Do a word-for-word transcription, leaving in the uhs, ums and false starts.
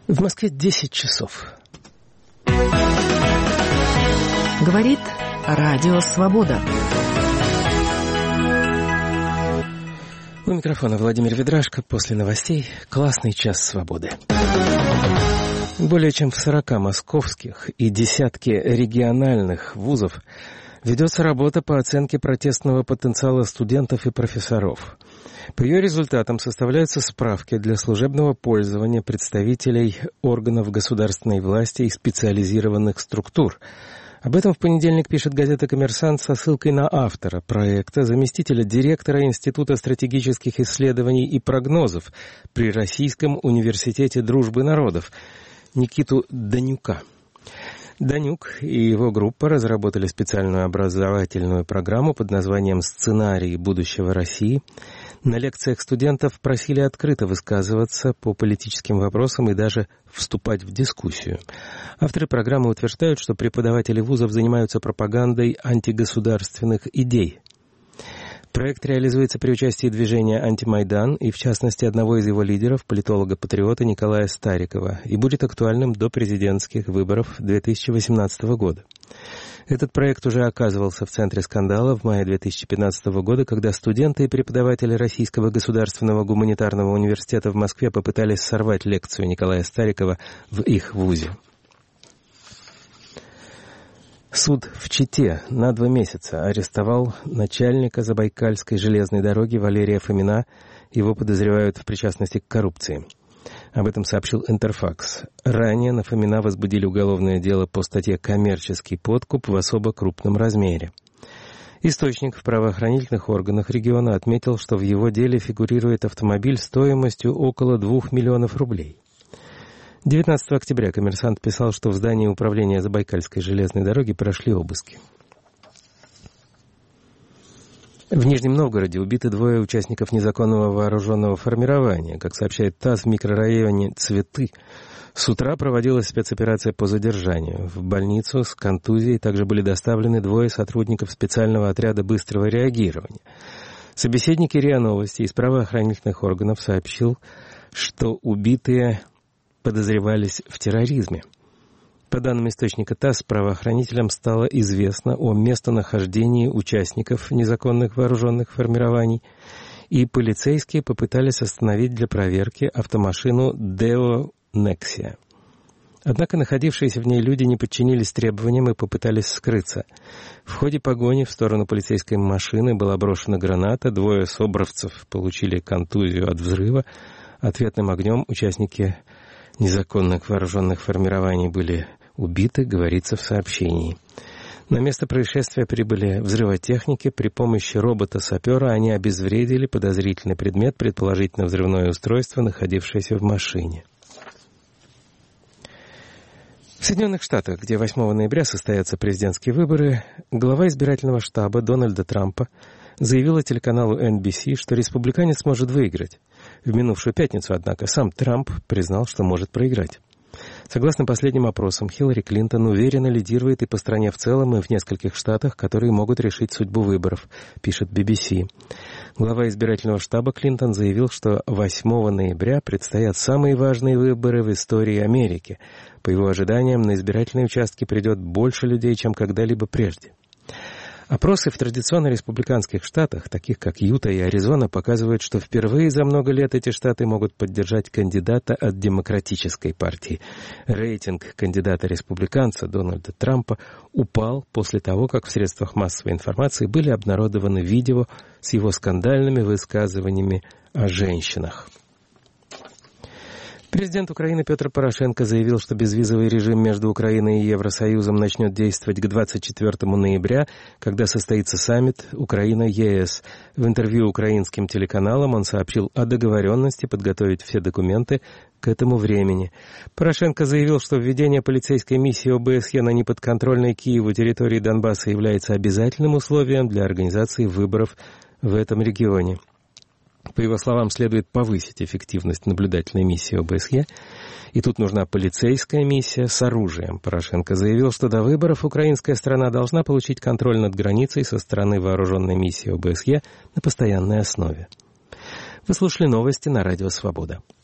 В Москве десять часов. Говорит Радио Свобода. У микрофона Владимир Ведрашко. После новостей классный час свободы. Более чем в сорока московских и десятке региональных вузов ведется работа по оценке протестного потенциала студентов и профессоров. По ее результатам составляются справки для служебного пользования представителей органов государственной власти и специализированных структур. Об этом в понедельник пишет газета «Коммерсант» со ссылкой на автора проекта, заместителя директора Института стратегических исследований и прогнозов при Российском университете дружбы народов Никиту Данюка. Данюк и его группа разработали специальную образовательную программу под названием «Сценарии будущего России». На лекциях студентов просили открыто высказываться по политическим вопросам и даже вступать в дискуссию. Авторы программы утверждают, что преподаватели вузов занимаются пропагандой антигосударственных идей. Проект реализуется при участии движения «Антимайдан» и, в частности, одного из его лидеров, политолога-патриота Николая Старикова, и будет актуальным до президентских выборов две тысячи восемнадцатого года. Этот проект уже оказывался в центре скандала в мае две тысячи пятнадцатого года, когда студенты и преподаватели Российского государственного гуманитарного университета в Москве попытались сорвать лекцию Николая Старикова в их вузе. Суд в Чите на два месяца арестовал начальника Забайкальской железной дороги Валерия Фомина. Его подозревают в причастности к коррупции. Об этом сообщил Интерфакс. Ранее на Фомина возбудили уголовное дело по статье «Коммерческий подкуп» в особо крупном размере. Источник в правоохранительных органах региона отметил, что в его деле фигурирует автомобиль стоимостью около двух миллионов рублей. девятнадцатого октября «Коммерсант» писал, что в здании управления Забайкальской железной дороги прошли обыски. В Нижнем Новгороде убиты двое участников незаконного вооруженного формирования. Как сообщает ТАСС, в микрорайоне Цветы с утра проводилась спецоперация по задержанию. В больницу с контузией также были доставлены двое сотрудников специального отряда быстрого реагирования. Собеседник РИА Новости из правоохранительных органов сообщил, что убитые подозревались в терроризме. По данным источника ТАСС, правоохранителям стало известно о местонахождении участников незаконных вооруженных формирований, и полицейские попытались остановить для проверки автомашину Део Нексия. Однако находившиеся в ней люди не подчинились требованиям и попытались скрыться. В ходе погони в сторону полицейской машины была брошена граната, двое собравцев получили контузию от взрыва. Ответным огнем участники незаконных вооруженных формирований были убиты, говорится в сообщении. На место происшествия прибыли взрывотехники. При помощи робота-сапера они обезвредили подозрительный предмет, предположительно взрывное устройство, находившееся в машине. В Соединенных Штатах, где восьмого ноября состоятся президентские выборы, глава избирательного штаба Дональда Трампа заявила телеканалу эн би си, что республиканец может выиграть. В минувшую пятницу, однако, сам Трамп признал, что может проиграть. Согласно последним опросам, Хиллари Клинтон уверенно лидирует и по стране в целом, и в нескольких штатах, которые могут решить судьбу выборов, пишет би би си. Глава избирательного штаба Клинтон заявил, что восьмого ноября предстоят самые важные выборы в истории Америки. По его ожиданиям, на избирательные участки придет больше людей, чем когда-либо прежде. Опросы в традиционно республиканских штатах, таких как Юта и Аризона, показывают, что впервые за много лет эти штаты могут поддержать кандидата от Демократической партии. Рейтинг кандидата-республиканца Дональда Трампа упал после того, как в средствах массовой информации были обнародованы видео с его скандальными высказываниями о женщинах. Президент Украины Петр Порошенко заявил, что безвизовый режим между Украиной и Евросоюзом начнет действовать к двадцать четвёртому ноября, когда состоится саммит Украина-ЕС. В интервью украинским телеканалам он сообщил о договоренности подготовить все документы к этому времени. Порошенко заявил, что введение полицейской миссии о бэ эс е на неподконтрольной Киеву территории Донбасса является обязательным условием для организации выборов в этом регионе. По его словам, следует повысить эффективность наблюдательной миссии о бэ эс е, и тут нужна полицейская миссия с оружием. Порошенко заявил, что до выборов украинская страна должна получить контроль над границей со стороны вооруженной миссии о бэ эс е на постоянной основе. Вы слушали новости на Радио Свобода.